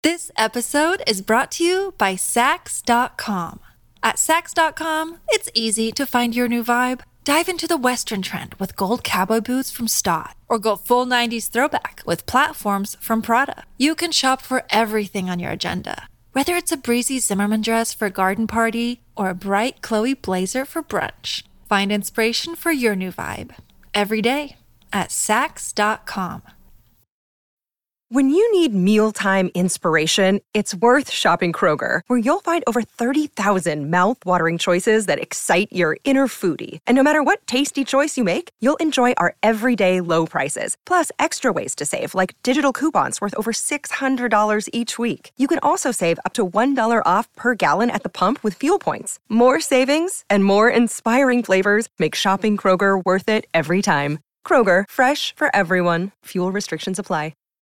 This episode is brought to you by Sax.com. At Sax.com, it's easy to find your new vibe. Dive into the Western trend with gold cowboy boots from Stott, or go full 90s throwback with platforms from Prada. You can shop for everything on your agenda, whether it's a breezy Zimmermann dress for a garden party or a bright Chloe blazer for brunch. Find inspiration for your new vibe every day at Sax.com. When you need mealtime inspiration, it's worth shopping Kroger, where you'll find over 30,000 mouth-watering choices that excite your inner foodie. And no matter what tasty choice you make, you'll enjoy our everyday low prices, plus extra ways to save, like digital coupons worth over $600 each week. You can also save up to $1 off per gallon at the pump with fuel points. More savings and more inspiring flavors make shopping Kroger worth it every time. Kroger, fresh for everyone. Fuel restrictions apply.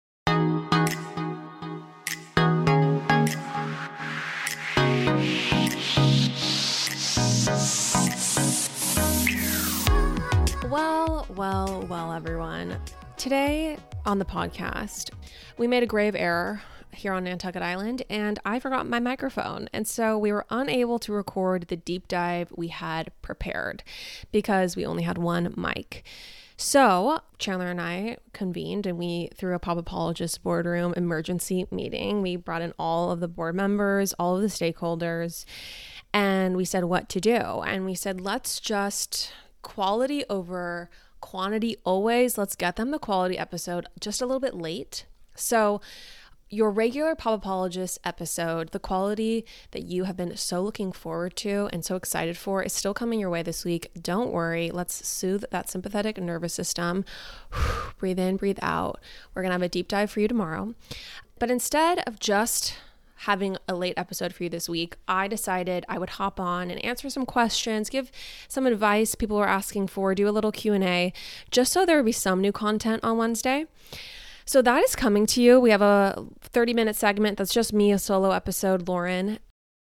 Well, everyone. Today on the podcast, we made a grave error here on Nantucket Island, and I forgot my microphone. And so we were unable to record the deep dive we had prepared because we only had one mic. So Chandler and I convened, and we threw a Pop Apologist boardroom emergency meeting. We brought in all of the board members, all of the stakeholders, and we said what to do. And we said, let's just quality over quantity always. Let's get them the quality episode just a little bit late. So your regular Pop Apologist episode, the quality that you have been so looking forward to and so excited for, is still coming your way this week. Don't worry. Let's soothe that sympathetic nervous system. Breathe in, breathe out. We're going to have a deep dive for you tomorrow. But instead of just having a late episode for you this week, I decided I would hop on and answer some questions, give some advice people were asking for, do a little Q&A, just so there would be some new content on Wednesday. So that is coming to you. We have a 30-minute segment that's just me, a solo episode, Lauren.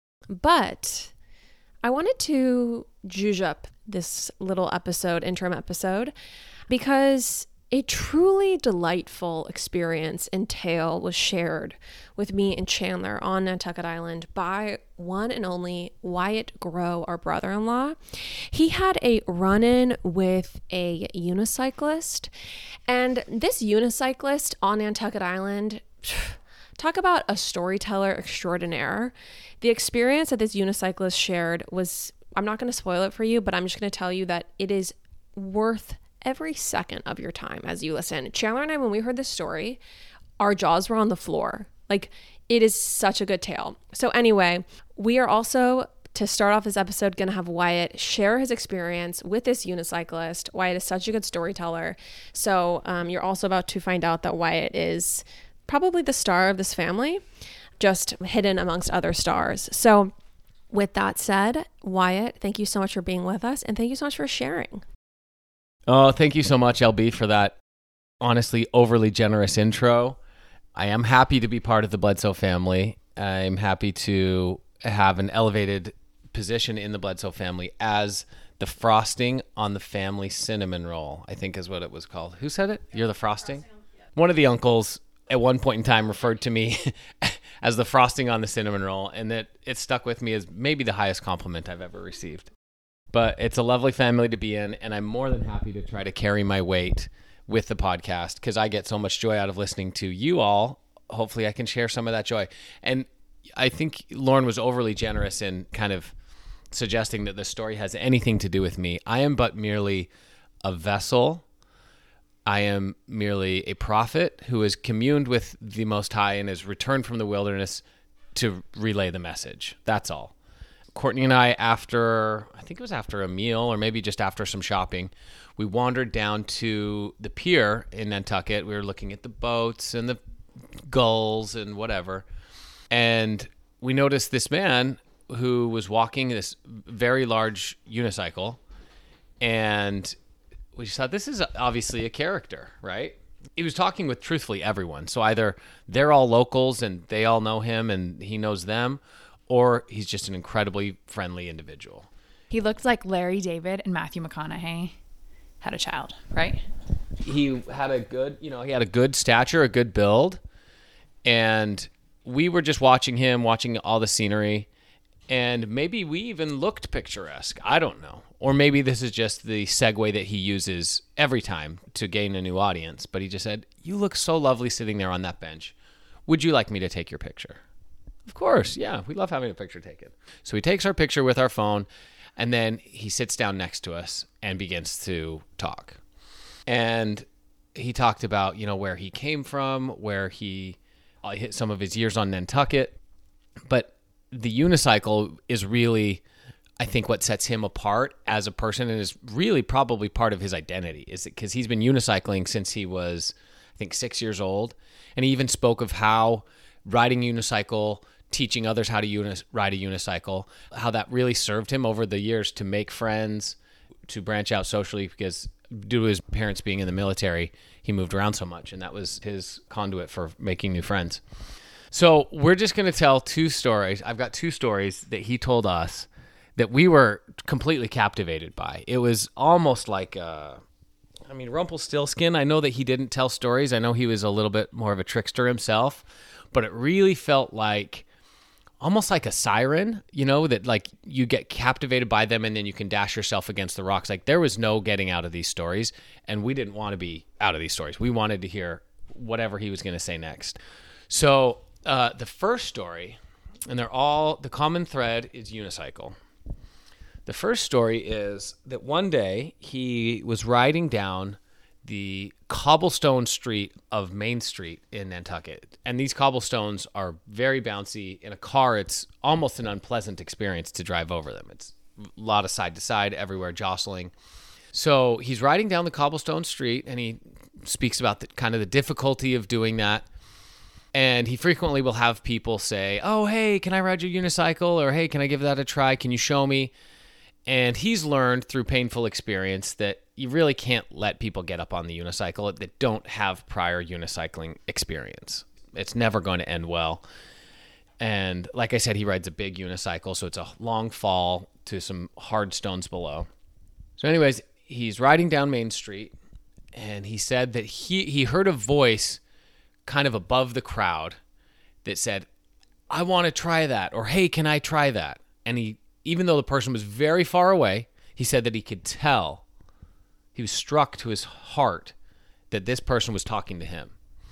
But I wanted to zhuzh up this little episode, interim episode, because a truly delightful experience and tale was shared with me and Chandler on Nantucket Island by one and only Wyatt Grow, our brother-in-law. He had a run-in with a unicyclist, and this unicyclist on Nantucket Island, talk about a storyteller extraordinaire. The experience that this unicyclist shared was, I'm not going to spoil it for you, but I'm just going to tell you that it is worth every second of your time as you listen. Chandler and I, when we heard this story, our jaws were on the floor. Like, it is such a good tale. So anyway, we are also, to start off this episode, going to have Wyatt share his experience with this unicyclist. Wyatt is such a good storyteller. So you're also about to find out that Wyatt is probably the star of this family, just hidden amongst other stars. So with that said, Wyatt, thank you so much for being with us, and thank you so much for sharing. Oh, thank you so much, LB, for that honestly overly generous intro. I am happy to be part of the Bledsoe family. I'm happy to have an elevated position in the Bledsoe family as the frosting on the family cinnamon roll, I think is what it was called. Who said it? You're the frosting? One of the uncles at one point in time referred to me as the frosting on the cinnamon roll, and that it stuck with me as maybe the highest compliment I've ever received. But it's a lovely family to be in, and I'm more than happy to try to carry my weight with the podcast because I get so much joy out of listening to you all. Hopefully I can share some of that joy. And I think Lauren was overly generous in kind of suggesting that the story has anything to do with me. I am but merely a vessel. I am merely a prophet who has communed with the Most High and has returned from the wilderness to relay the message. That's all. Courtney and I, I think it was after a meal or maybe just after some shopping, we wandered down to the pier in Nantucket. We were looking at the boats and the gulls and whatever. And we noticed this man who was walking this very large unicycle. And we just thought, this is obviously a character, right? He was talking with truthfully everyone. So either they're all locals and they all know him and he knows them, or he's just an incredibly friendly individual. He looked like Larry David and Matthew McConaughey had a child, right? He had a good, he had a good stature, a good build. And we were just watching him, watching all the scenery, and maybe we even looked picturesque. I don't know. Or maybe this is just the segue that he uses every time to gain a new audience. But he just said, "You look so lovely sitting there on that bench. Would you like me to take your picture?" Of course, yeah, we love having a picture taken. So he takes our picture with our phone, and then he sits down next to us and begins to talk. And he talked about, where he came from, where he hit some of his years on Nantucket. But the unicycle is really, I think, what sets him apart as a person, and is really probably part of his identity, is because he's been unicycling since he was, I think, 6 years old. And he even spoke of how riding unicycle, teaching others how to ride a unicycle, how that really served him over the years to make friends, to branch out socially, because due to his parents being in the military, he moved around so much, and that was his conduit for making new friends. So we're just going to tell two stories. I've got two stories that he told us that we were completely captivated by. It was almost like, Rumpelstiltskin. I know that he didn't tell stories. I know he was a little bit more of a trickster himself, but it really felt like almost like a siren, that like you get captivated by them and then you can dash yourself against the rocks. Like there was no getting out of these stories, and we didn't want to be out of these stories. We wanted to hear whatever he was going to say next. So the first story, and the common thread is unicycle. The first story is that one day he was riding down the cobblestone street of Main Street in Nantucket. And these cobblestones are very bouncy. In a car, it's almost an unpleasant experience to drive over them. It's a lot of side to side, everywhere jostling. So he's riding down the cobblestone street, and he speaks about the difficulty of doing that. And he frequently will have people say, "Oh, hey, can I ride your unicycle?" Or, "Hey, can I give that a try? Can you show me?" And he's learned through painful experience that you really can't let people get up on the unicycle that don't have prior unicycling experience. It's never going to end well. And like I said, he rides a big unicycle, so it's a long fall to some hard stones below. So anyways, he's riding down Main Street, and he said that he heard a voice kind of above the crowd that said, "I want to try that," or "Hey, can I try that?" And even though the person was very far away, he said that he could tell, he was struck to his heart that this person was talking to him.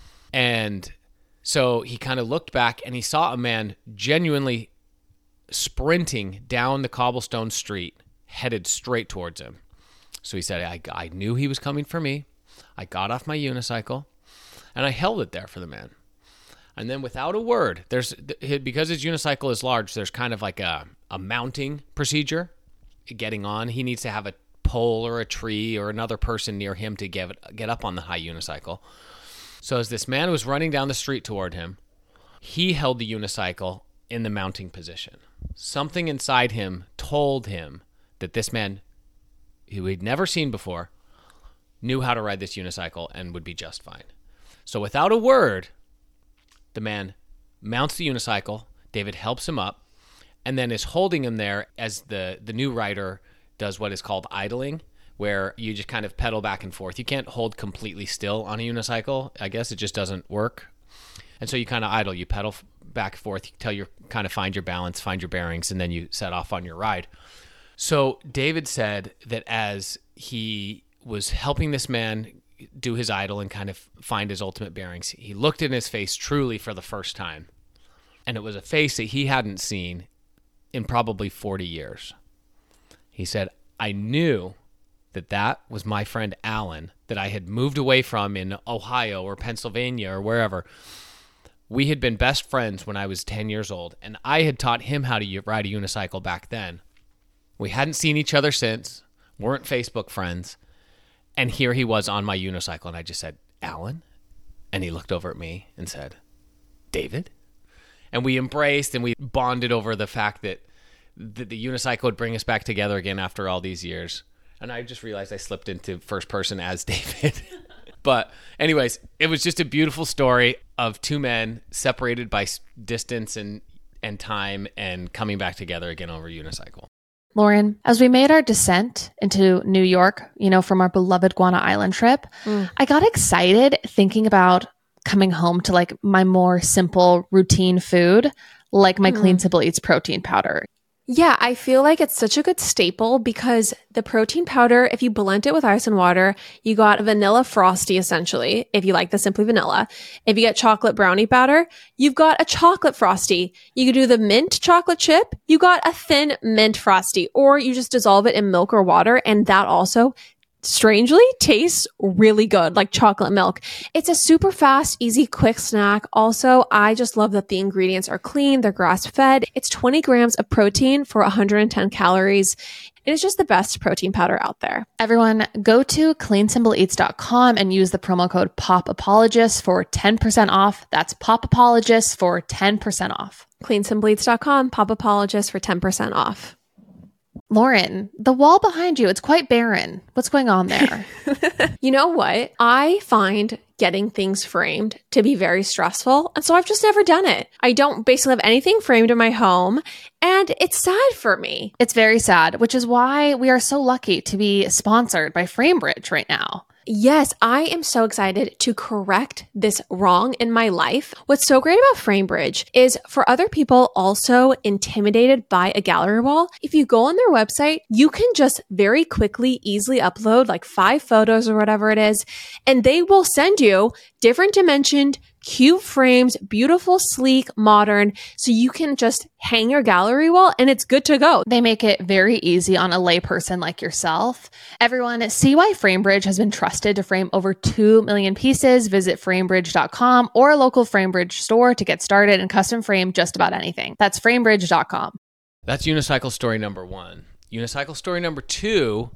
And so he kind of looked back, and he saw a man genuinely sprinting down the cobblestone street, headed straight towards him. So he said, I knew he was coming for me. I got off my unicycle, and I held it there for the man. And then without a word, because his unicycle is large, there's kind of like a mounting procedure. Getting on, he needs to have a pole or a tree or another person near him to get up on the high unicycle. So as this man was running down the street toward him, he held the unicycle in the mounting position. Something inside him told him that this man, who he'd never seen before, knew how to ride this unicycle and would be just fine. So without a word, the man mounts the unicycle. David helps him up, and then is holding him there as the new rider does what is called idling, where you just kind of pedal back and forth. You can't hold completely still on a unicycle. I guess it just doesn't work. And so you kind of idle. You pedal back and forth until you kind of find your balance, find your bearings, and then you set off on your ride. So David said that as he was helping this man do his idle and kind of find his ultimate bearings, he looked in his face truly for the first time. And it was a face that he hadn't seen in probably 40 years. He said, "I knew that was my friend Alan that I had moved away from in Ohio or Pennsylvania or wherever. We had been best friends when I was 10 years old, and I had taught him how to ride a unicycle back then. We hadn't seen each other since, weren't Facebook friends, and here he was on my unicycle." And I just said, "Alan?" And he looked over at me and said, "David?" And we embraced and we bonded over the fact that the unicycle would bring us back together again after all these years. And I just realized I slipped into first person as David. But anyways, it was just a beautiful story of two men separated by distance and time and coming back together again over unicycle. Lauren, as we made our descent into New York, from our beloved Guana Island trip, I got excited thinking about coming home to like my more simple routine food, like my Clean Simple Eats protein powder. Yeah, I feel like it's such a good staple because the protein powder, if you blend it with ice and water, you got vanilla frosty essentially, if you like the Simply Vanilla. If you get chocolate brownie powder, you've got a chocolate frosty. You could do the mint chocolate chip, you got a thin mint frosty, or you just dissolve it in milk or water, and that also strangely tastes really good, like chocolate milk. It's a super fast, easy, quick snack. Also, I just love that the ingredients are clean. They're grass-fed. It's 20 grams of protein for 110 calories. It is just the best protein powder out there. Everyone, go to cleansimpleeats.com and use the promo code POPAPOLOGIST for 10% off. That's POPAPOLOGIST for 10% off. Cleansimpleeats.com, POPAPOLOGIST for 10% off. Lauren, the wall behind you, it's quite barren. What's going on there? You know what? I find getting things framed to be very stressful. And so I've just never done it. I don't basically have anything framed in my home. And it's sad for me. It's very sad, which is why we are so lucky to be sponsored by FrameBridge right now. Yes, I am so excited to correct this wrong in my life. What's so great about FrameBridge is for other people also intimidated by a gallery wall, if you go on their website, you can just very quickly, easily upload like 5 photos or whatever it is, and they will send you different dimensioned, cute frames, beautiful, sleek, modern, so you can just hang your gallery wall and it's good to go. They make it very easy on a layperson like yourself. Everyone, see why FrameBridge has been trusted to frame over 2 million pieces. Visit framebridge.com or a local FrameBridge store to get started and custom frame just about anything. That's framebridge.com. That's unicycle story number 1. Unicycle story number 2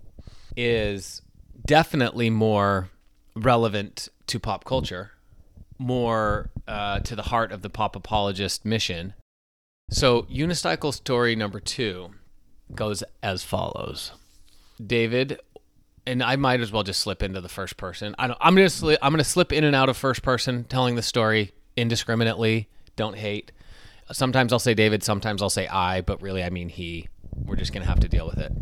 is definitely more relevant to pop culture, more to the heart of the pop apologist mission. So unicycle story number 2 goes as follows. David, and I might as well just slip into the first person. I'm going to slip in and out of first person, telling the story indiscriminately. Don't hate. Sometimes I'll say David, sometimes I'll say I, but really I mean he. We're just going to have to deal with it.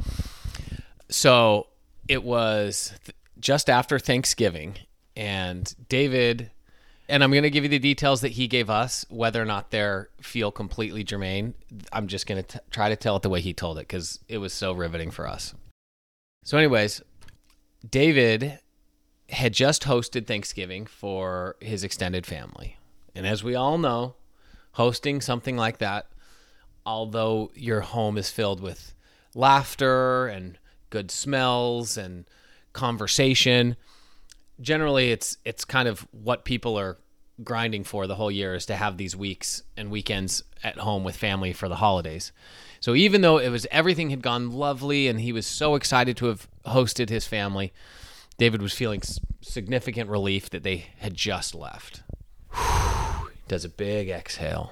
So it was just after Thanksgiving, and David, and I'm going to give you the details that he gave us, whether or not they feel completely germane. I'm just going to try to tell it the way he told it because it was so riveting for us. So anyways, David had just hosted Thanksgiving for his extended family. And as we all know, hosting something like that, although your home is filled with laughter and good smells and conversation, generally it's kind of what people are grinding for the whole year, is to have these weeks and weekends at home with family for the holidays. So even though everything had gone lovely and he was so excited to have hosted his family, David was feeling significant relief that they had just left. Does a big exhale.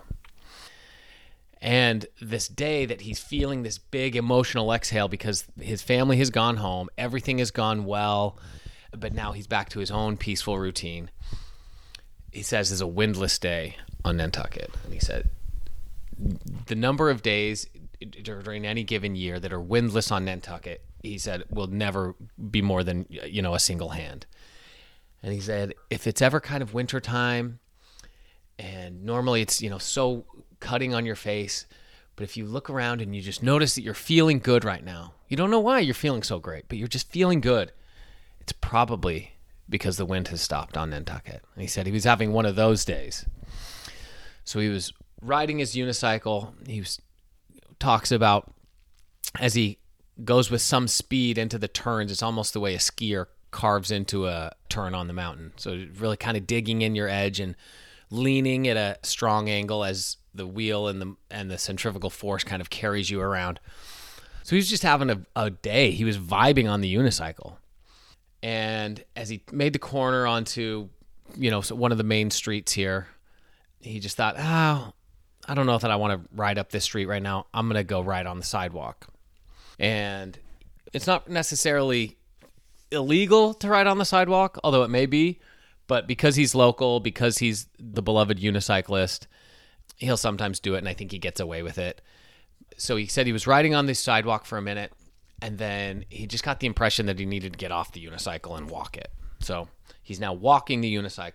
And this day that he's feeling this big emotional exhale because his family has gone home, everything has gone well, but now he's back to his own peaceful routine. He says there's a windless day on Nantucket. And he said the number of days during any given year that are windless on Nantucket, he said, will never be more than, a single hand. And he said, if it's ever kind of wintertime, and normally it's, so cutting on your face, but if you look around and you just notice that you're feeling good right now, you don't know why you're feeling so great, but you're just feeling good, it's probably because the wind has stopped on Nantucket. And he said he was having one of those days. So he was riding his unicycle. He talks about as he goes with some speed into the turns, it's almost the way a skier carves into a turn on the mountain. So really kind of digging in your edge and leaning at a strong angle as the wheel and the centrifugal force kind of carries you around. So he was just having a day. He was vibing on the unicycle. And as he made the corner onto, one of the main streets here, he just thought, I don't know that I want to ride up this street right now. I'm going to go ride on the sidewalk. And it's not necessarily illegal to ride on the sidewalk, although it may be. But because he's local, because he's the beloved unicyclist, he'll sometimes do it, and I think he gets away with it. So he said he was riding on this sidewalk for a minute, and then he just got the impression that he needed to get off the unicycle and walk it. So he's now walking the unicycle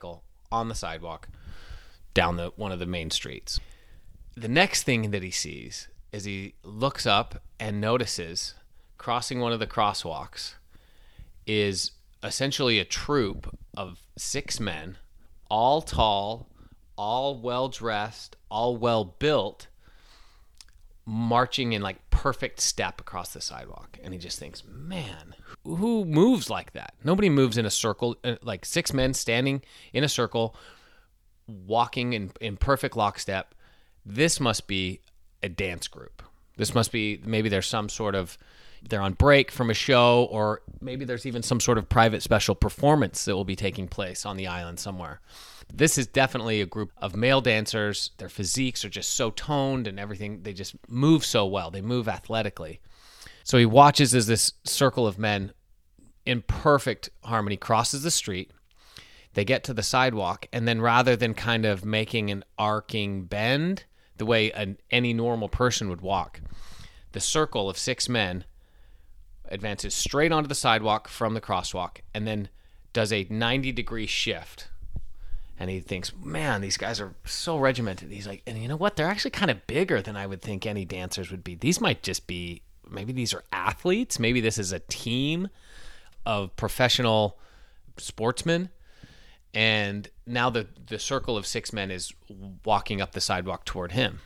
on the sidewalk down one of the main streets. The next thing that he sees is he looks up and notices crossing one of the crosswalks is essentially a troop of 6 men, all tall, all well-dressed, all well-built, marching in like perfect step across the sidewalk. And he just thinks, man, who moves like that? Nobody moves in a circle, like 6 men standing in a circle, walking in perfect lockstep. This must be a dance group. This must be, maybe there's some sort of, they're on break from a show, or maybe there's even some sort of private special performance that will be taking place on the island somewhere. This is definitely a group of male dancers. Their physiques are just so toned and everything. They just move so well. They move athletically. So he watches as this circle of men in perfect harmony crosses the street. They get to the sidewalk, and then rather than kind of making an arcing bend the way any normal person would walk, the circle of 6 men advances straight onto the sidewalk from the crosswalk and then does a 90-degree shift. And he thinks, man, these guys are so regimented. He's like, and you know what? They're actually kind of bigger than I would think any dancers would be. These might just be, maybe these are athletes. Maybe this is a team of professional sportsmen. And now the circle of 6 men is walking up the sidewalk toward him.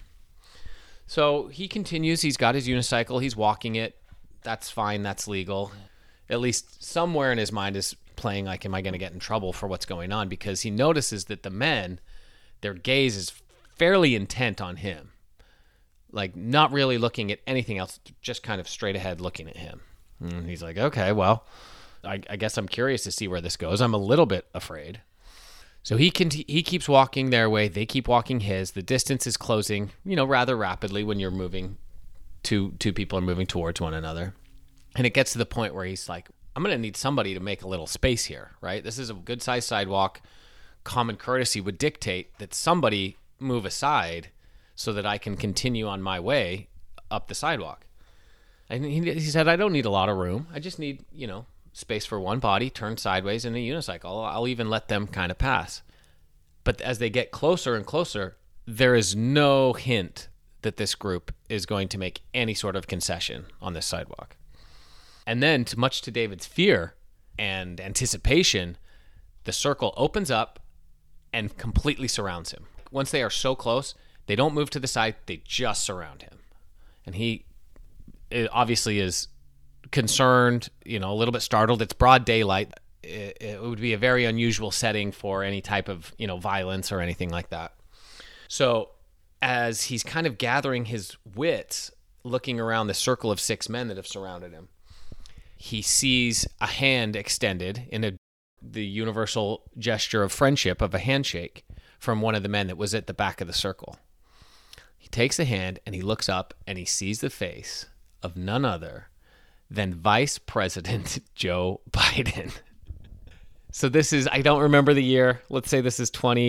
So he continues. He's got his unicycle. He's walking it. That's fine. That's legal. At least somewhere in his mind is playing like, am I going to get in trouble for what's going on? Because he notices that the men, their gaze is fairly intent on him. Like not really looking at anything else, just kind of straight ahead looking at him. And he's like, okay, well, I guess I'm curious to see where this goes. I'm a little bit afraid. So he keeps walking their way. They keep walking his. The distance is closing, rather rapidly when you're moving. Two people are moving towards one another. And it gets to the point where he's like, I'm going to need somebody to make a little space here, right? This is a good-sized sidewalk. Common courtesy would dictate that somebody move aside so that I can continue on my way up the sidewalk. And he said, I don't need a lot of room. I just need, space for one body, turn sideways in a unicycle. I'll even let them kind of pass. But as they get closer and closer, there is no hint that this group is going to make any sort of concession on this sidewalk. And then, much to David's fear and anticipation, the circle opens up and completely surrounds him. Once they are so close, they don't move to the side, they just surround him. And he obviously is concerned, a little bit startled. It's broad daylight. It would be a very unusual setting for any type of, violence or anything like that. So as he's kind of gathering his wits, looking around the circle of 6 men that have surrounded him, he sees a hand extended in the universal gesture of friendship of a handshake from one of the men that was at the back of the circle. He takes the hand and he looks up and he sees the face of none other than Vice President Joe Biden. So this is, I don't remember the year. Let's say this is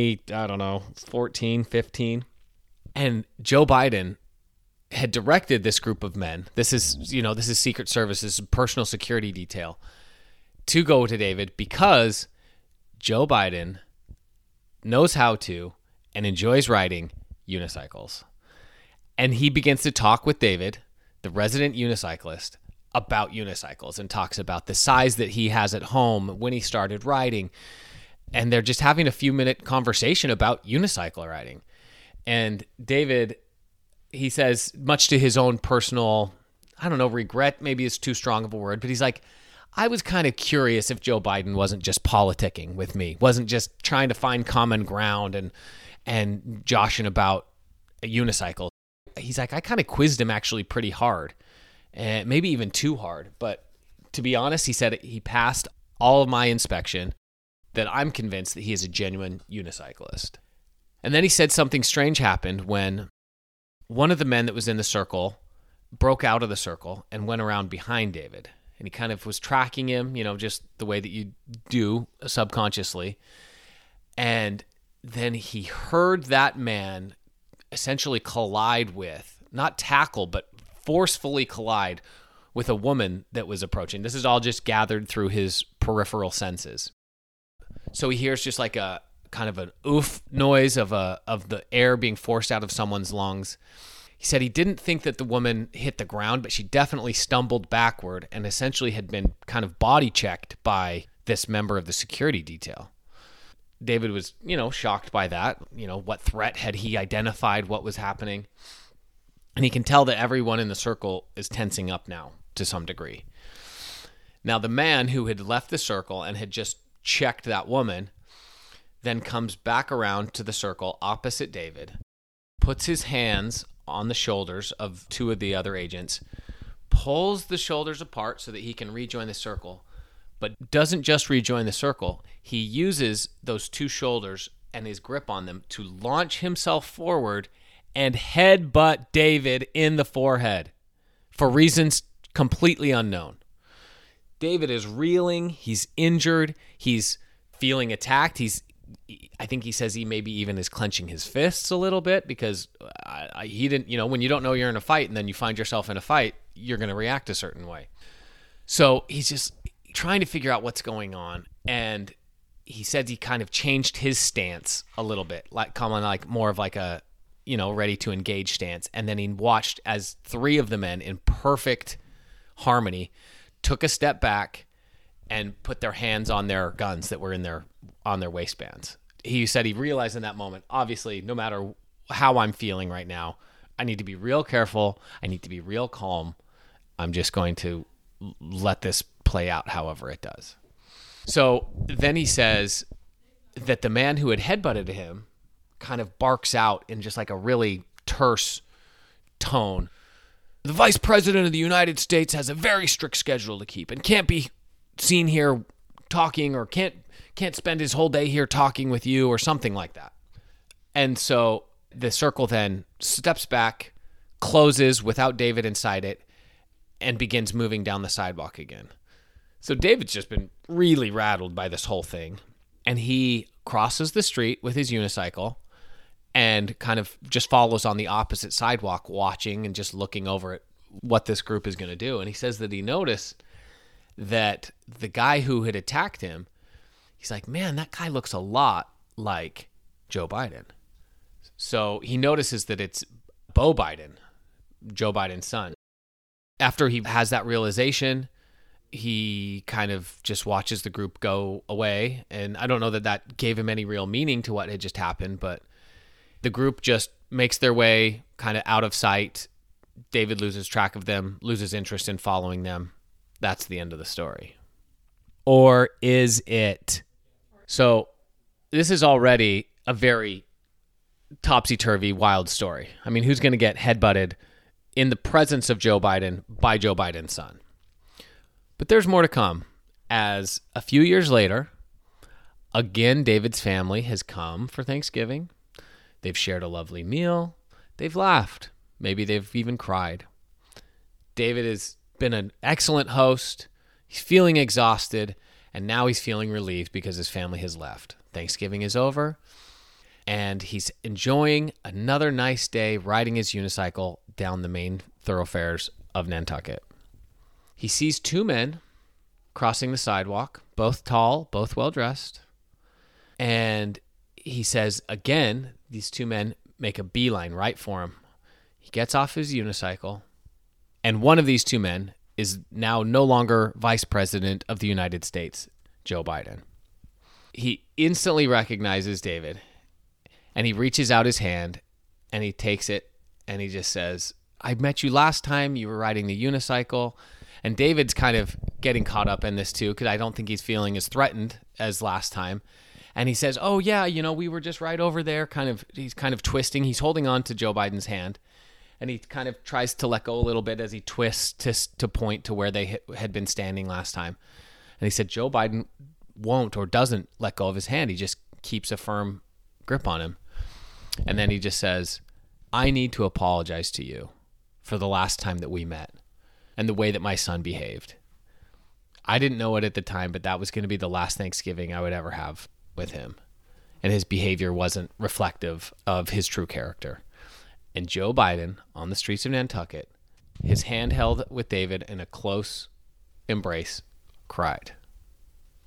14, 15. And Joe Biden had directed this group of men. This is Secret Service, this is personal security detail, to go to David because Joe Biden knows how to and enjoys riding unicycles. And he begins to talk with David, the resident unicyclist, about unicycles and talks about the size that he has at home when he started riding. And they're just having a few-minute conversation about unicycle riding. And David, he says, much to his own personal, regret maybe is too strong of a word, but he's like, I was kind of curious if Joe Biden wasn't just politicking with me, wasn't just trying to find common ground and joshing about a unicycle. He's like, I kind of quizzed him actually pretty hard, and maybe even too hard. But to be honest, he said he passed all of my inspection, that I'm convinced that he is a genuine unicyclist. And then he said something strange happened when one of the men that was in the circle broke out of the circle and went around behind David. And he kind of was tracking him, just the way that you do subconsciously. And then he heard that man essentially collide with, not tackle, but forcefully collide with a woman that was approaching. This is all just gathered through his peripheral senses. So he hears just like a kind of an oof noise of the air being forced out of someone's lungs. He said he didn't think that the woman hit the ground, but she definitely stumbled backward and essentially had been kind of body checked by this member of the security detail. David was, shocked by that. What threat had he identified? What was happening? And he can tell that everyone in the circle is tensing up now to some degree. Now, the man who had left the circle and had just checked that woman then comes back around to the circle opposite David, puts his hands on the shoulders of two of the other agents, pulls the shoulders apart so that he can rejoin the circle, but doesn't just rejoin the circle. He uses those two shoulders and his grip on them to launch himself forward and headbutt David in the forehead for reasons completely unknown. David is reeling. He's injured. He's feeling attacked. I think he says he maybe even is clenching his fists a little bit because he didn't, when you don't know you're in a fight and then you find yourself in a fight, you're going to react a certain way. So he's just trying to figure out what's going on. And he said he kind of changed his stance a little bit, like more of like a, ready to engage stance. And then he watched as three of the men in perfect harmony took a step back and put their hands on their guns that were on their waistbands. He said he realized in that moment, obviously, no matter how I'm feeling right now, I need to be real careful. I need to be real calm. I'm just going to let this play out however it does. So then he says that the man who had headbutted him kind of barks out in just like a really terse tone. The Vice President of the United States has a very strict schedule to keep and can't be seen here talking or can't spend his whole day here talking with you or something like that. And so the circle then steps back, closes without David inside it, and begins moving down the sidewalk again. So David's just been really rattled by this whole thing. And he crosses the street with his unicycle and kind of just follows on the opposite sidewalk, watching and just looking over at what this group is going to do. And he says that he noticed that the guy who had attacked him, he's like, man, that guy looks a lot like Joe Biden. So he notices that it's Beau Biden, Joe Biden's son. After he has that realization, he kind of just watches the group go away. And I don't know that gave him any real meaning to what had just happened, but the group just makes their way kind of out of sight. David loses track of them, loses interest in following them. That's the end of the story. Or is it? So this is already a very topsy-turvy, wild story. I mean, who's going to get headbutted in the presence of Joe Biden by Joe Biden's son? But there's more to come, as a few years later, again, David's family has come for Thanksgiving. They've shared a lovely meal. They've laughed. Maybe they've even cried. David has been an excellent host. He's feeling exhausted, and now he's feeling relieved because his family has left. Thanksgiving is over, and he's enjoying another nice day riding his unicycle down the main thoroughfares of Nantucket. He sees two men crossing the sidewalk, both tall, both well-dressed, and he says, again, these two men make a beeline right for him. He gets off his unicycle, and one of these two men is now no longer Vice President of the United States, Joe Biden. He instantly recognizes David, and he reaches out his hand, and he takes it, and he just says, I met you last time. You were riding the unicycle. And David's kind of getting caught up in this too, because I don't think he's feeling as threatened as last time. And he says, oh, yeah, we were just right over there. He's kind of twisting. He's holding on to Joe Biden's hand. And he kind of tries to let go a little bit as he twists to point to where they had been standing last time. And he said, Joe Biden won't or doesn't let go of his hand. He just keeps a firm grip on him. And then he just says, I need to apologize to you for the last time that we met and the way that my son behaved. I didn't know it at the time, but that was going to be the last Thanksgiving I would ever have with him. And his behavior wasn't reflective of his true character. And Joe Biden, on the streets of Nantucket, his hand held with David in a close embrace, cried.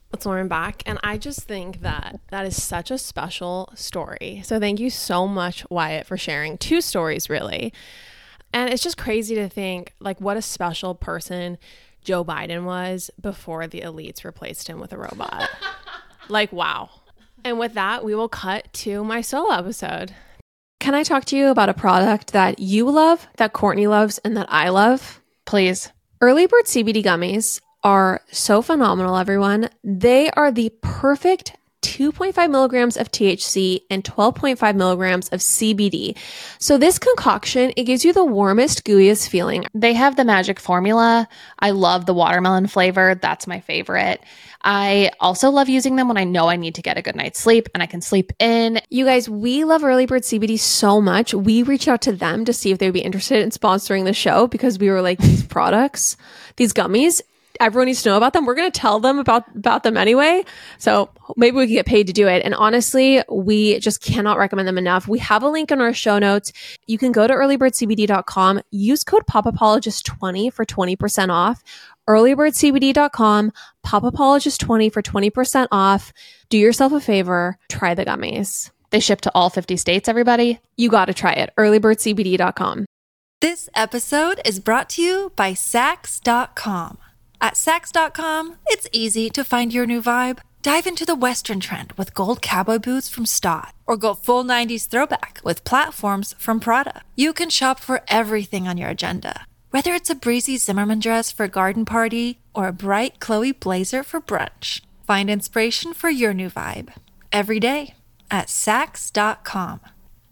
It's Lauren back, and I just think that that is such a special story. So thank you so much, Wyatt, for sharing 2 stories, really. And it's just crazy to think like what a special person Joe Biden was before the elites replaced him with a robot. Like, wow. And with that, we will cut to my solo episode. Can I talk to you about a product that you love, that Courtney loves, and that I love? Please. Early Bird CBD gummies are so phenomenal, everyone. They are the perfect 2.5 milligrams of THC and 12.5 milligrams of CBD. So this concoction, it gives you the warmest, gooeyest feeling. They have the magic formula. I love the watermelon flavor. That's my favorite. I also love using them when I know I need to get a good night's sleep and I can sleep in. You guys, we love Early Bird CBD so much. We reached out to them to see if they would be interested in sponsoring the show because we were like, these products, these gummies, everyone needs to know about them. We're going to tell them about them anyway. So maybe we can get paid to do it. And honestly, we just cannot recommend them enough. We have a link in our show notes. You can go to earlybirdcbd.com, use code POPApologist20 for 20% off. earlybirdcbd.com, POPApologist20 for 20% off. Do yourself a favor, try the gummies. They ship to all 50 states, everybody. You got to try it. earlybirdcbd.com. This episode is brought to you by Sax.com. At Sax.com, it's easy to find your new vibe. Dive into the Western trend with gold cowboy boots from Stott, or go full 90s throwback with platforms from Prada. You can shop for everything on your agenda, whether it's a breezy Zimmermann dress for a garden party or a bright Chloe blazer for brunch. Find inspiration for your new vibe every day at Sax.com.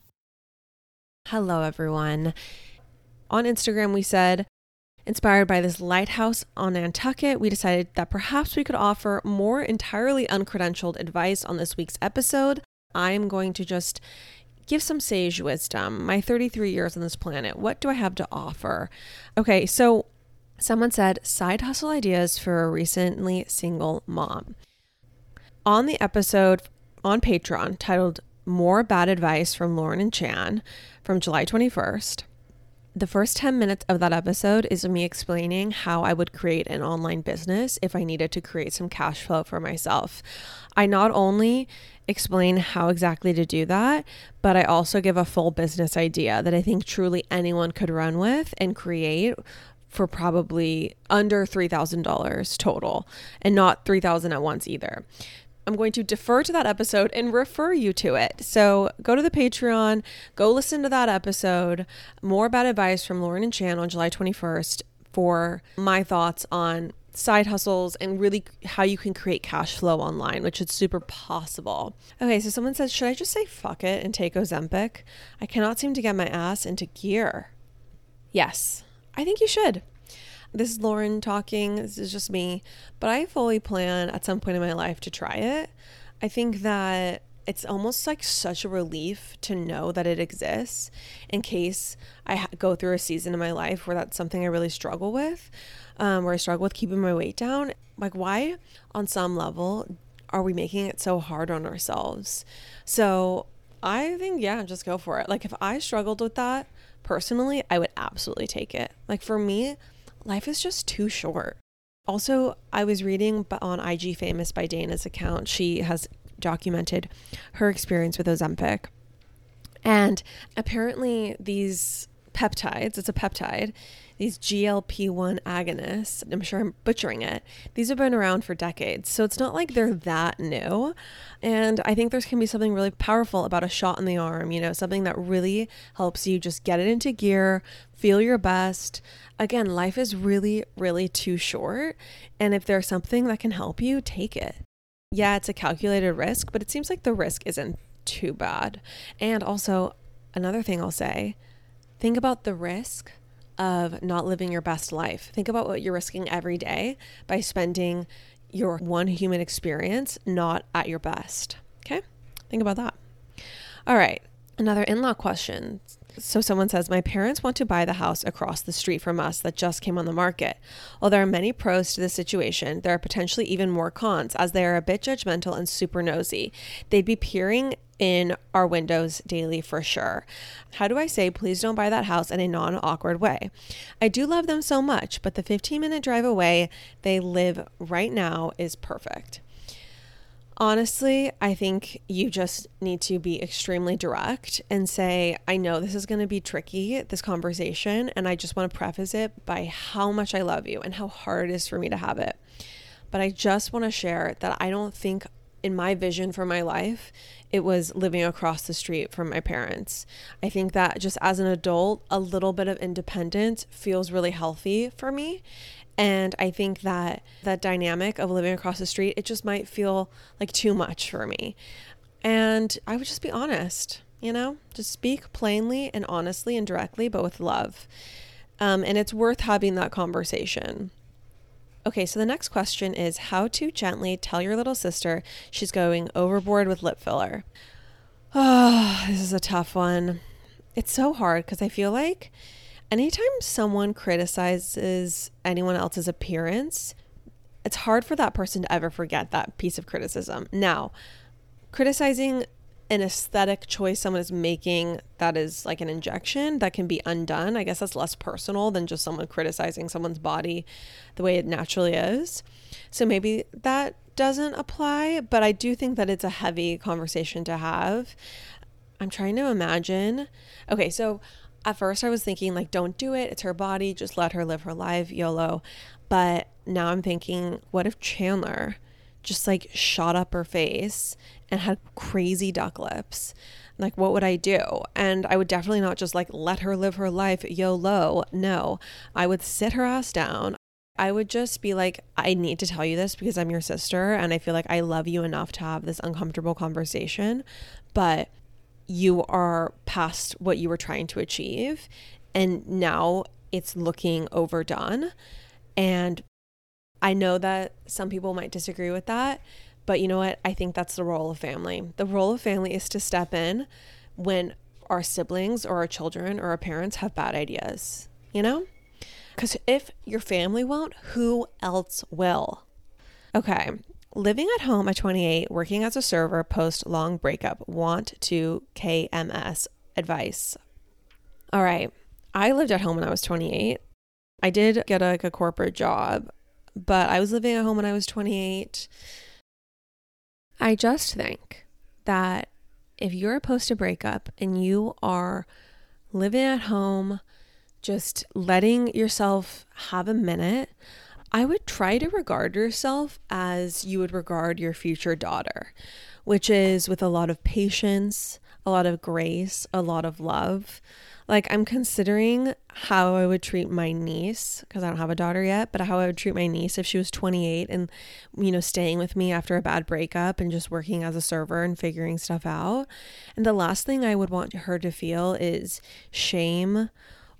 Hello, everyone. On Instagram, we said, inspired by this lighthouse on Nantucket, we decided that perhaps we could offer more entirely uncredentialed advice on this week's episode. I'm going to just give some sage wisdom. My 33 years on this planet, what do I have to offer? Okay, so someone said side hustle ideas for a recently single mom. On the episode on Patreon titled More Bad Advice from Lauren and Chan from July 21st, the first 10 minutes of that episode is me explaining how I would create an online business if I needed to create some cash flow for myself. I not only explain how exactly to do that, but I also give a full business idea that I think truly anyone could run with and create for probably under $3,000 total, and not $3,000 at once either. I'm going to defer to that episode and refer you to it. So go to the Patreon, go listen to that episode, More Bad Advice from Lauren and Chan on July 21st for my thoughts on side hustles and really how you can create cash flow online, which is super possible. Okay, so someone says, should I just say fuck it and take Ozempic? I cannot seem to get my ass into gear. Yes, I think you should. This is Lauren talking. This is just me, but I fully plan at some point in my life to try it. I think that it's almost like such a relief to know that it exists in case I go through a season in my life where that's something I really struggle with, where I struggle with keeping my weight down. Like, why on some level are we making it so hard on ourselves? So I think, yeah, just go for it. Like, if I struggled with that personally, I would absolutely take it. Like, for me, life is just too short. Also, I was reading on IG Famous by Dana's account. She has documented her experience with Ozempic. And apparently these peptides, it's a peptide, these GLP-1 agonists, I'm sure I'm butchering it, these have been around for decades. So it's not like they're that new. And I think there can be something really powerful about a shot in the arm, you know, something that really helps you just get it into gear, feel your best. Again, life is really, really too short. And if there's something that can help you, take it. Yeah, it's a calculated risk, but it seems like the risk isn't too bad. And also, another thing I'll say, think about the risk of not living your best life. Think about what you're risking every day by spending your one human experience not at your best. Okay? Think about that. All right. Another in-law question. So someone says, my parents want to buy the house across the street from us that just came on the market. While there are many pros to this situation, there are potentially even more cons, as they are a bit judgmental and super nosy. They'd be peering in our windows daily for sure. How do I say, please don't buy that house in a non-awkward way? I do love them so much, but the 15-minute drive away they live right now is perfect. Honestly, I think you just need to be extremely direct and say, I know this is going to be tricky, this conversation, and I just want to preface it by how much I love you and how hard it is for me to have it. But I just want to share that I don't think in my vision for my life, it was living across the street from my parents. I think that just as an adult, a little bit of independence feels really healthy for me. And I think that that dynamic of living across the street, it just might feel like too much for me. And I would just be honest, just speak plainly and honestly and directly, but with love. And it's worth having that conversation. Okay, so the next question is how to gently tell your little sister she's going overboard with lip filler. Oh, this is a tough one. It's so hard because I feel like anytime someone criticizes anyone else's appearance, it's hard for that person to ever forget that piece of criticism. Now, criticizing an aesthetic choice someone is making that is like an injection that can be undone, I guess that's less personal than just someone criticizing someone's body the way it naturally is. So maybe that doesn't apply, but I do think that it's a heavy conversation to have. I'm trying to imagine. Okay, so at first I was thinking like, don't do it. It's her body. Just let her live her life, YOLO. But now I'm thinking, what if Chandler just like shot up her face and had crazy duck lips? Like, what would I do? And I would definitely not just like let her live her life, YOLO. No, I would sit her ass down. I would just be like, I need to tell you this because I'm your sister and I feel like I love you enough to have this uncomfortable conversation, but you are past what you were trying to achieve and now it's looking overdone. And I know that some people might disagree with that, but you know what? I think that's the role of family. The role of family is to step in when our siblings or our children or our parents have bad ideas, Because if your family won't, who else will? Okay. Living at home at 28, working as a server post long breakup, want to KMS advice. All right. I lived at home when I was 28. I did get a corporate job, but I was living at home when I was 28. I just think that if you're post a breakup and you are living at home, just letting yourself have a minute, I would try to regard yourself as you would regard your future daughter, which is with a lot of patience, a lot of grace, a lot of love. Like, I'm considering how I would treat my niece, because I don't have a daughter yet, but how I would treat my niece if she was 28 and, staying with me after a bad breakup and just working as a server and figuring stuff out. And the last thing I would want her to feel is shame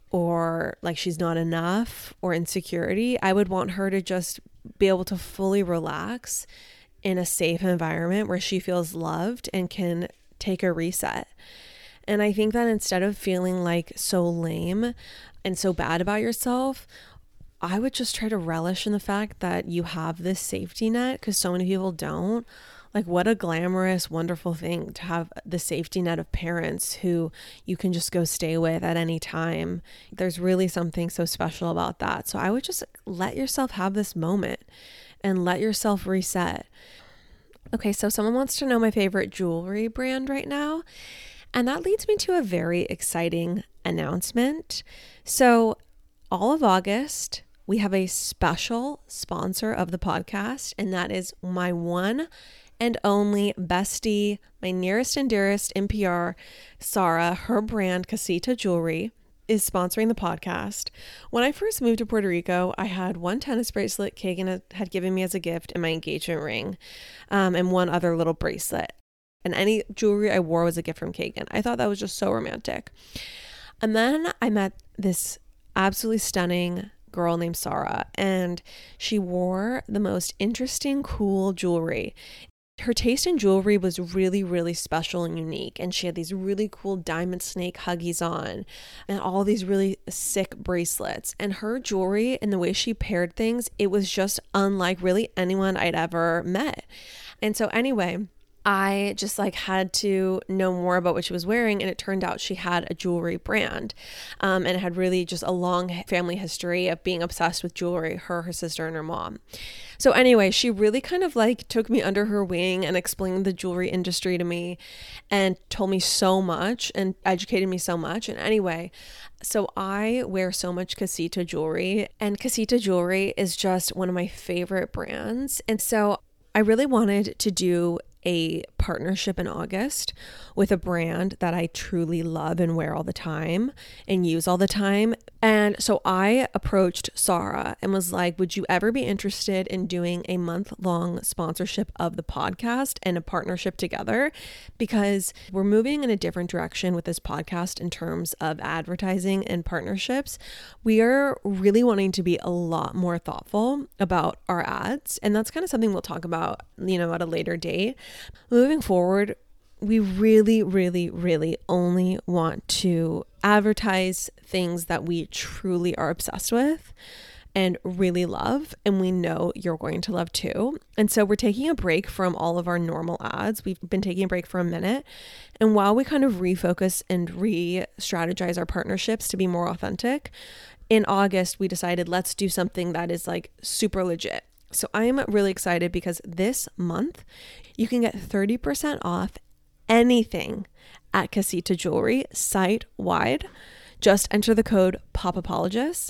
or like she's not enough or insecurity. I would want her to just be able to fully relax in a safe environment where she feels loved and can take a reset. And I think that instead of feeling like so lame and so bad about yourself, I would just try to relish in the fact that you have this safety net, because so many people don't. Like, what a glamorous, wonderful thing to have the safety net of parents who you can just go stay with at any time. There's really something so special about that. So I would just let yourself have this moment and let yourself reset. Okay, so someone wants to know my favorite jewelry brand right now. And that leads me to a very exciting announcement. So all of August, we have a special sponsor of the podcast, and that is my one and only bestie, my nearest and dearest NPR, Sarah. Her brand, Casita Jewelry, is sponsoring the podcast. When I first moved to Puerto Rico, I had one tennis bracelet Kagan had given me as a gift and my engagement ring, and one other little bracelet. And any jewelry I wore was a gift from Kagan. I thought that was just so romantic. And then I met this absolutely stunning girl named Sarah, and she wore the most interesting, cool jewelry. Her taste in jewelry was really, really special and unique. And she had these really cool diamond snake huggies on and all these really sick bracelets. And her jewelry and the way she paired things, it was just unlike really anyone I'd ever met. And so anyway, I just like had to know more about what she was wearing, and it turned out she had a jewelry brand, and it had really just a long family history of being obsessed with jewelry, her sister, and her mom. So anyway, she really kind of like took me under her wing and explained the jewelry industry to me and told me so much and educated me so much. And anyway, so I wear so much Casita jewelry, and Casita jewelry is just one of my favorite brands. And so I really wanted to do a partnership in August with a brand that I truly love and wear all the time and use all the time. And so I approached Sarah and was like, would you ever be interested in doing a month-long sponsorship of the podcast and a partnership together? Because we're moving in a different direction with this podcast in terms of advertising and partnerships. We are really wanting to be a lot more thoughtful about our ads. And that's kind of something we'll talk about, at a later date. Moving forward, we really, really, really only want to advertise things that we truly are obsessed with and really love, and we know you're going to love too. And so we're taking a break from all of our normal ads. We've been taking a break for a minute. And while we kind of refocus and re-strategize our partnerships to be more authentic, in August, we decided let's do something that is like super legit. So I'm really excited because this month you can get 30% off anything at Casita Jewelry site-wide. Just enter the code POPAPOLOGIST.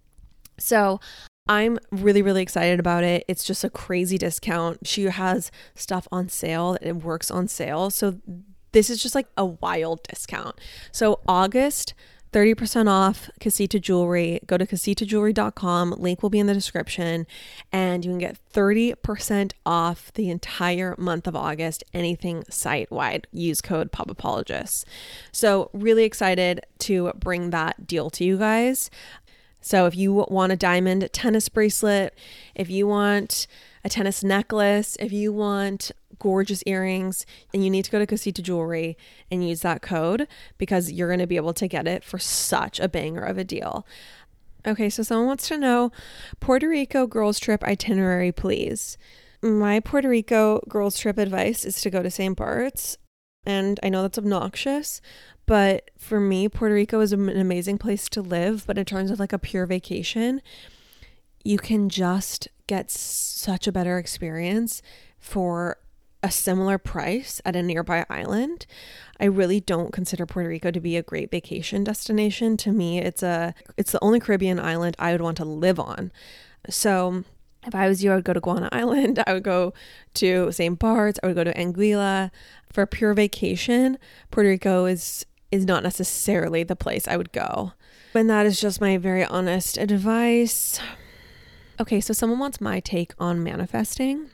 So I'm really, really excited about it. It's just a crazy discount. She has stuff on sale. It works on sale. So this is just like a wild discount. So August, 30% off Casita Jewelry. Go to casitajewelry.com. Link will be in the description. And you can get 30% off the entire month of August, anything site-wide. Use code POPAPOLOGIST. So really excited to bring that deal to you guys. So if you want a diamond tennis bracelet, if you want a tennis necklace, if you want gorgeous earrings, and you need to go to Casita Jewelry and use that code because you're going to be able to get it for such a banger of a deal. Okay, so someone wants to know, Puerto Rico girls trip itinerary, please. My Puerto Rico girls trip advice is to go to St. Bart's, and I know that's obnoxious, but for me, Puerto Rico is an amazing place to live, but in terms of like a pure vacation, you can just get such a better experience for a similar price at a nearby island. I really don't consider Puerto Rico to be a great vacation destination. To me, it's the only Caribbean island I would want to live on. So if I was you, I would go to Guana Island. I would go to St. Bart's. I would go to Anguilla. For a pure vacation, Puerto Rico is not necessarily the place I would go. And that is just my very honest advice. Okay, so someone wants my take on manifesting.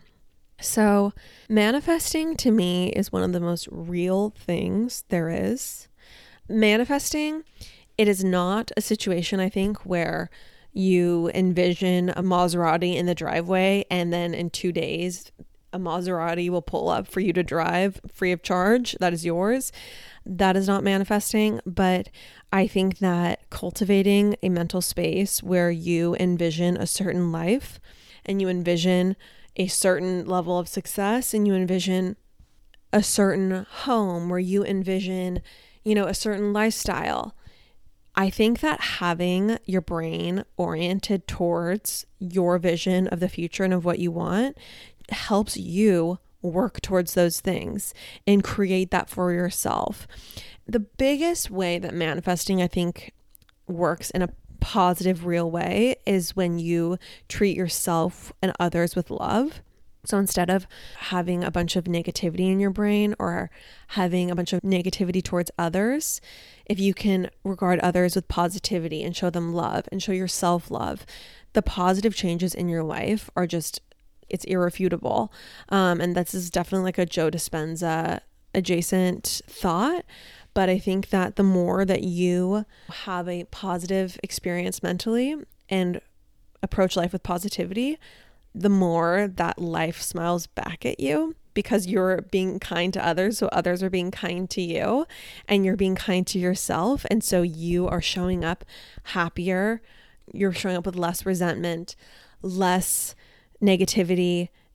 So manifesting to me is one of the most real things there is. Manifesting, it is not a situation, I think, where you envision a Maserati in the driveway and then in 2 days a Maserati will pull up for you to drive free of charge. That is yours. That is not manifesting, but I think that cultivating a mental space where you envision a certain life and you envision a certain level of success and you envision a certain home where you envision, a certain lifestyle. I think that having your brain oriented towards your vision of the future and of what you want helps you work towards those things and create that for yourself. The biggest way that manifesting, I think, works in a positive, real way is when you treat yourself and others with love. So instead of having a bunch of negativity in your brain or having a bunch of negativity towards others, if you can regard others with positivity and show them love and show yourself love, the positive changes in your life are just, it's irrefutable. And this is definitely like a Joe Dispenza adjacent thought. But I think that the more that you have a positive experience mentally and approach life with positivity, the more that life smiles back at you because you're being kind to others. So others are being kind to you and you're being kind to yourself. And so you are showing up happier. You're showing up with less resentment, less negativity.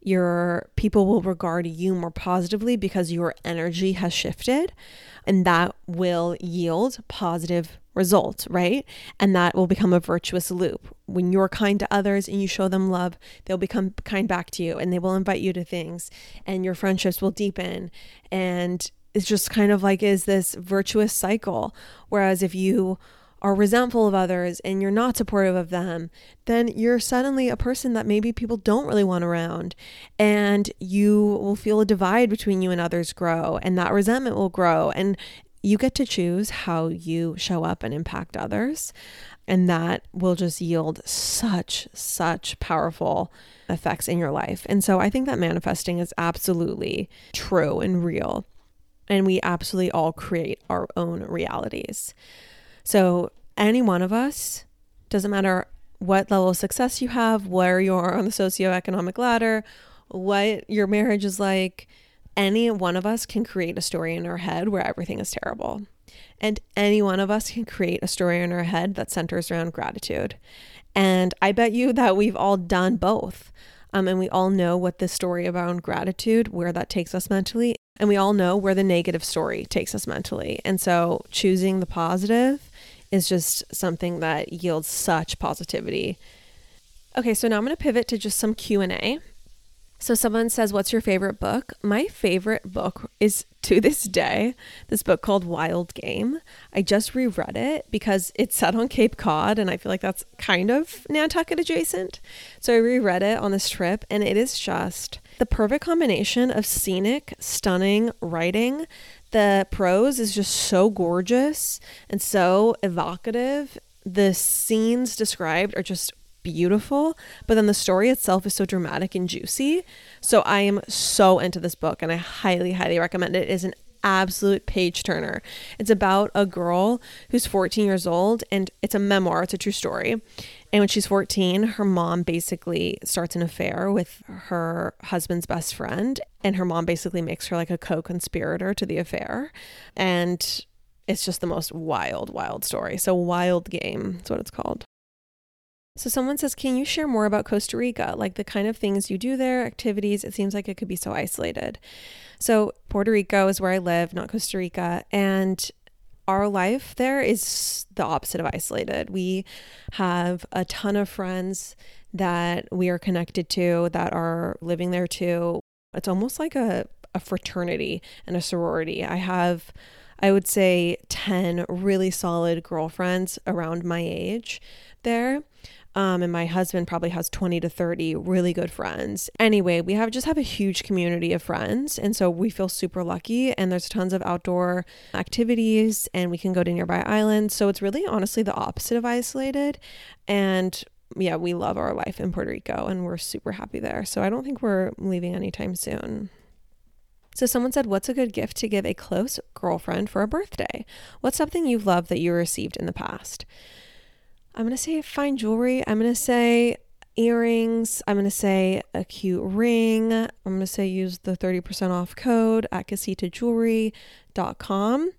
your people will regard you more positively because your energy has shifted, and that will yield positive results, right? And that will become a virtuous loop. When you're kind to others and you show them love, they'll become kind back to you, and they will invite you to things, and your friendships will deepen. And it's just kind of like is this virtuous cycle. Whereas if you are resentful of others and you're not supportive of them, then you're suddenly a person that maybe people don't really want around, and you will feel a divide between you and others grow, and that resentment will grow, and you get to choose how you show up and impact others, and that will just yield such powerful effects in your life. And so I think that manifesting is absolutely true and real, and we absolutely all create our own realities. So any one of us, doesn't matter what level of success you have, where you are on the socioeconomic ladder, what your marriage is like, any one of us can create a story in our head where everything is terrible. And any one of us can create a story in our head that centers around gratitude. And I bet you that we've all done both. And we all know what the story around gratitude, where that takes us mentally. And we all know where the negative story takes us mentally. And so choosing the positive is just something that yields such positivity. Okay, so now I'm going to pivot to just some Q&A. So someone says, what's your favorite book? My favorite book is, to this day, this book called Wild Game. I just reread it because it's set on Cape Cod, and I feel like that's kind of Nantucket adjacent. So I reread it on this trip, and it is just the perfect combination of scenic, stunning writing. The prose is just so gorgeous and so evocative. The scenes described are just beautiful, but then the story itself is so dramatic and juicy. So I am so into this book, and I highly recommend it. It is an absolute page turner. It's about a girl who's 14 years old, and it's a memoir. It's a true story. And when she's 14, her mom basically starts an affair with her husband's best friend, and her mom basically makes her like a co-conspirator to the affair. And it's just the most wild story. So Wild Game is what it's called. So someone says, can you share more about Costa Rica? Like the kind of things you do there, activities? It seems like it could be so isolated. So Puerto Rico is where I live, not Costa Rica. And our life there is the opposite of isolated. We have a ton of friends that we are connected to that are living there too. It's almost like a fraternity and a sorority. I have, I would say, 10 really solid girlfriends around my age there. And my husband probably has 20 to 30 really good friends. Anyway, we just have a huge community of friends. And so we feel super lucky, and there's tons of outdoor activities, and we can go to nearby islands. So it's really honestly the opposite of isolated. And yeah, we love our life in Puerto Rico, and we're super happy there. So I don't think we're leaving anytime soon. So someone said, what's a good gift to give a close girlfriend for a birthday? What's something you've loved that you received in the past? I'm going to say fine jewelry. I'm going to say earrings. I'm going to say a cute ring. I'm going to say use the 30% off code at casitajewelry.com.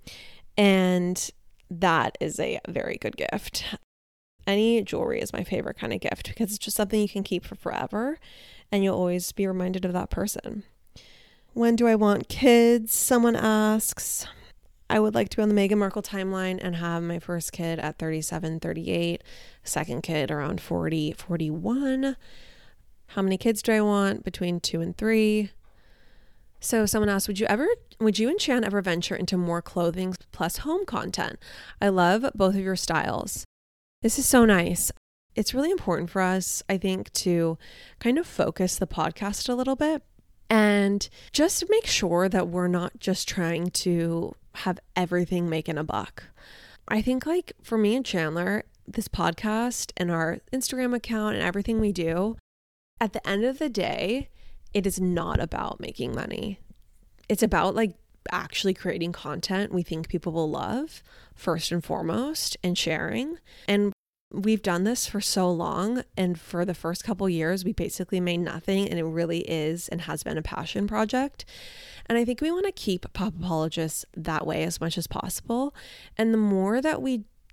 And that is a very good gift. Any jewelry is my favorite kind of gift because it's just something you can keep for forever, and you'll always be reminded of that person. When do I want kids? Someone asks. I would like to be on the Meghan Markle timeline and have my first kid at 37, 38, second kid around 40, 41. How many kids do I want? Between 2 and 3. So someone asked, would you and Chan ever venture into more clothing plus home content? I love both of your styles. This is so nice. It's really important for us, I think, to kind of focus the podcast a little bit and just make sure that we're not just trying to have everything making a buck. I think like for me and Chandler, this podcast and our Instagram account and everything we do, at the end of the day, it is not about making money. It's about like actually creating content we think people will love first and foremost, and sharing. And we've done this for so long, and for the first couple years we basically made nothing, and it really is and has been a passion project. And I think we want to keep Pop Apologists that way as much as possible. And the more that we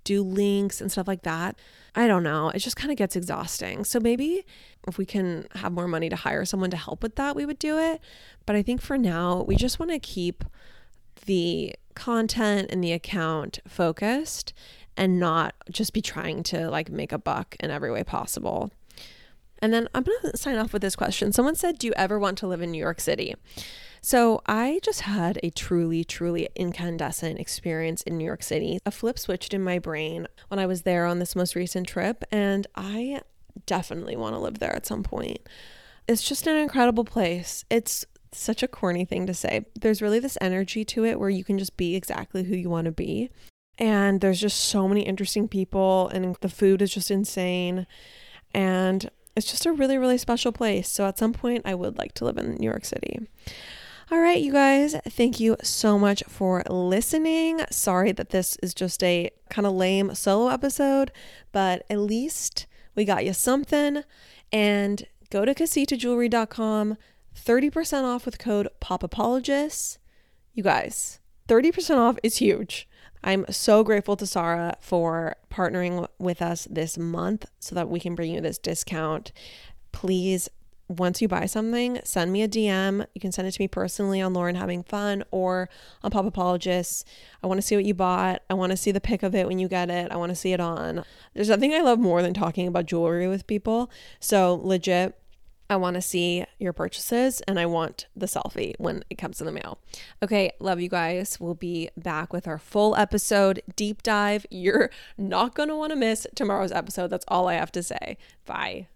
do links and stuff like that. I don't know. It just kind of gets exhausting. So maybe if we can have more money to hire someone to help with that, we would do it. But I think for now, we just want to keep the content and the account focused and not just be trying to like make a buck in every way possible. And then I'm going to sign off with this question. Someone said, do you ever want to live in New York City? So I just had a truly, truly incandescent experience in New York City. A flip switched in my brain when I was there on this most recent trip, and I definitely want to live there at some point. It's just an incredible place. It's such a corny thing to say. There's really this energy to it where you can just be exactly who you want to be. And there's just so many interesting people, and the food is just insane. And it's just a really, really special place. So at some point, I would like to live in New York City. All right, you guys, thank you so much for listening. Sorry that this is just a kind of lame solo episode, but at least we got you something. And go to casitajewelry.com, 30% off with code POPAPOLOGISTS. You guys, 30% off is huge. I'm so grateful to Sarah for partnering with us this month so that we can bring you this discount. Please, once you buy something, send me a DM. You can send it to me personally on Lauren Having Fun or on Pop Apologists. I want to see what you bought. I want to see the pic of it when you get it. I want to see it on. There's nothing I love more than talking about jewelry with people. So legit, I want to see your purchases and I want the selfie when it comes in the mail. Okay, love you guys. We'll be back with our full episode deep dive. You're not going to want to miss tomorrow's episode. That's all I have to say. Bye.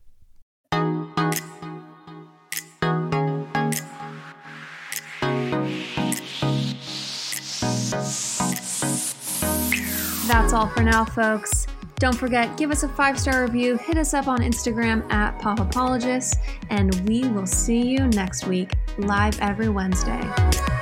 That's all for now, folks. Don't forget, give us a 5-star review, hit us up on Instagram at PopApologists, and we will see you next week, live every Wednesday.